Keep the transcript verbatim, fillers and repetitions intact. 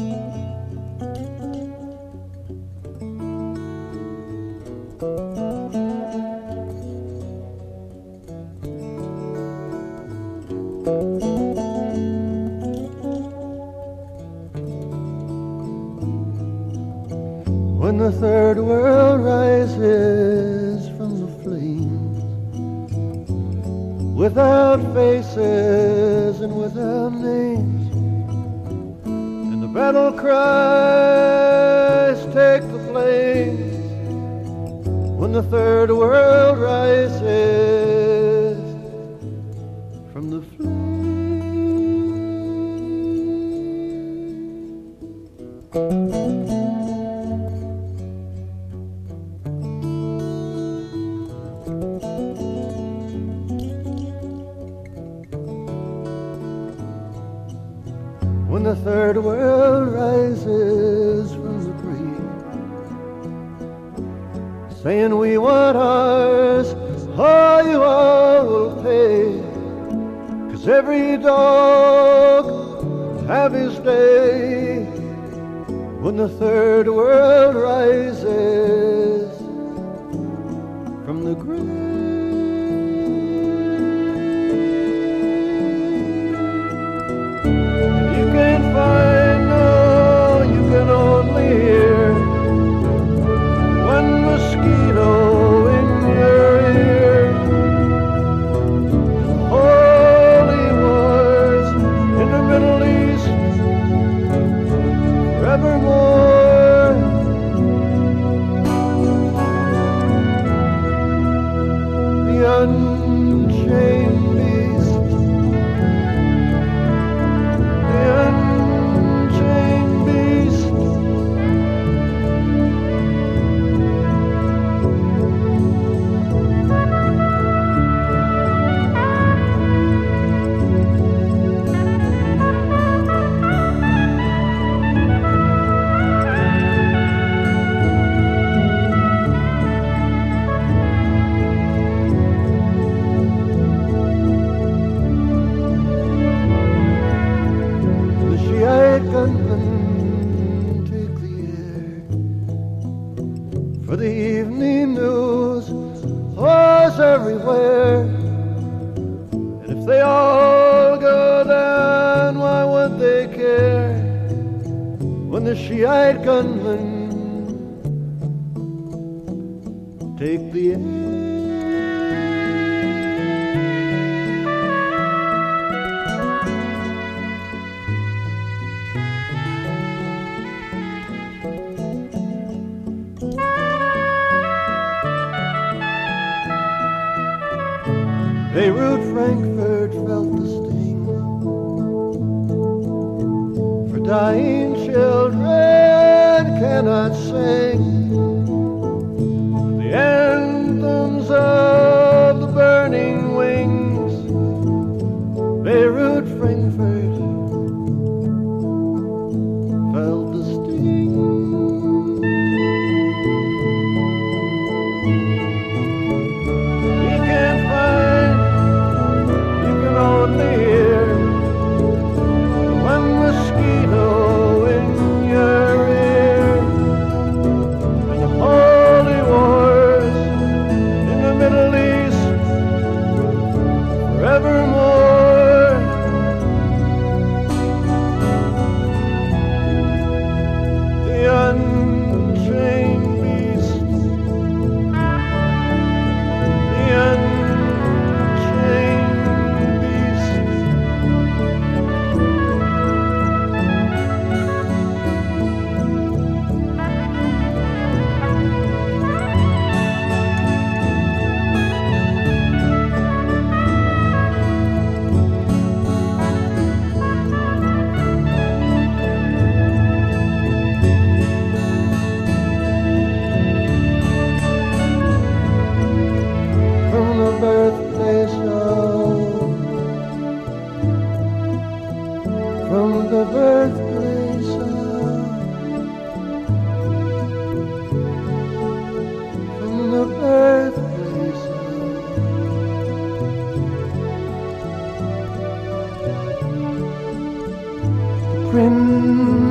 When the third world rises from the flames, without faces and without names, and the battle cries take the flames. When the third world rises from the flames. When the third world rises from the grave, saying we want ours, oh, you all will pay, 'cause every dog will have his day. When the third world rises from the grave. Find, no, you can only hear one mosquito in your ear. Holy wars in the Middle East forevermore. The unchained beast, the unchained gunmen take the air for the evening news. Wars everywhere, and if they all go down, why would they care? When the Shiite gunmen take the air. Beirut, Frankfurt felt the sting, for dying children cannot sing the anthems of the burning wings. Beirut, Frankfurt felt the sting. You can't find, only hear one mosquito in your ear, and the holy wars in the Middle East forevermore. The unchained beast, the unchained birthplace of, from the birthplace of, from the birthplace of the Prince